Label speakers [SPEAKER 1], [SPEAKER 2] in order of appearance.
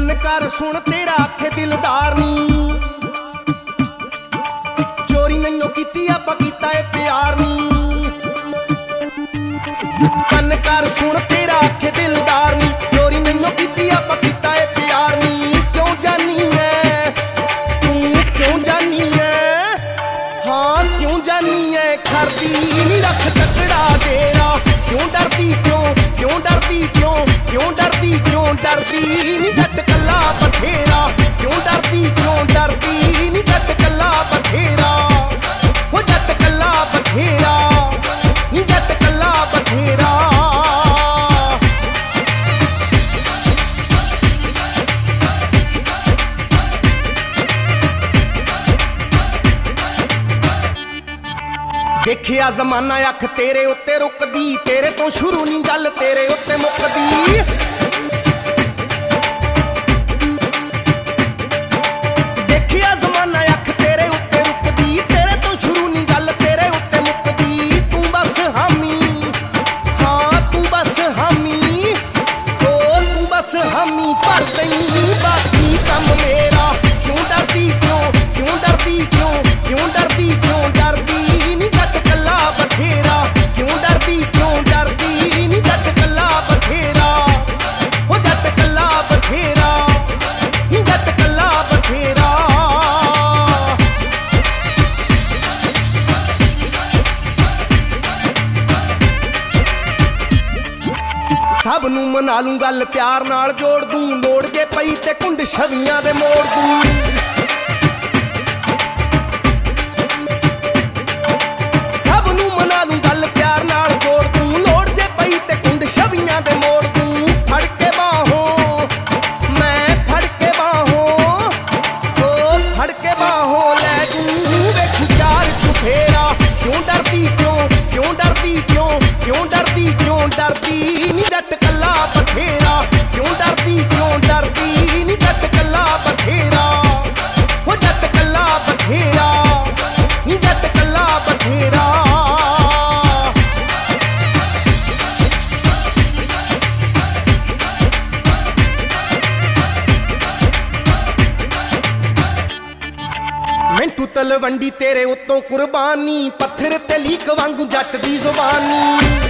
[SPEAKER 1] ਕੰਨ ਕਰ ਸੁਣ तेरा आखे दिलदार नी चोरी नैयों कीती आपां कीता ए प्यार नी ਕੰਨ कर सुन तेरा आखे दिलदार नी चोरी नैयों कीती आपां कीता ए प्यार नी क्यों जानी है तू क्यों जानी है हाँ क्यों जानी है खरदी नी रख तकड़ा तेरा क्यों डरदी क्यों डरदी क्यों डरदी नी जट कल्ला बथेरा क्यों डरदी नी जट कल्ला बथेरा हो जट कल्ला बथेरा नी जट कल्ला बथेरा देखिया जमाना अख तेरे उत्ते रुकदी तेरे तो शुरू नहीं गल तेरे उत्ते मुकदी देखिया जमाना अख तेरे उत्ते रुकदी तेरे तो शुरू नहीं गल तेरे उत्ते मुकदी तू बस हामी हाँ तू बस हामी ओ तू बस हामी भर दई बाकी कम मेरा क्यों डरदी क्यों डरदी क्यों डरदी नी जट कल्ला बथेरा क्यों डरदी नी जट कल्ला बथेरा हो जट कल्ला बथेरा नी जट कल्ला बथेरा सब नूं मना लूं गल प्यार नाल जोड़ दूं लोड़ जे पई ते कुंड छवियां दे मोड़ दूं क्यों डरदी नी जट कल्ला बथेरा क्यों डरदी नी जट कल्ला बथेरा हो जट कल्ला बथेरा नी जट कल्ला बथेरा मिंटू तलवंडी तेरे उत्तों कुर्बानी पत्थर ते लीक वांगू जट दी जुबानी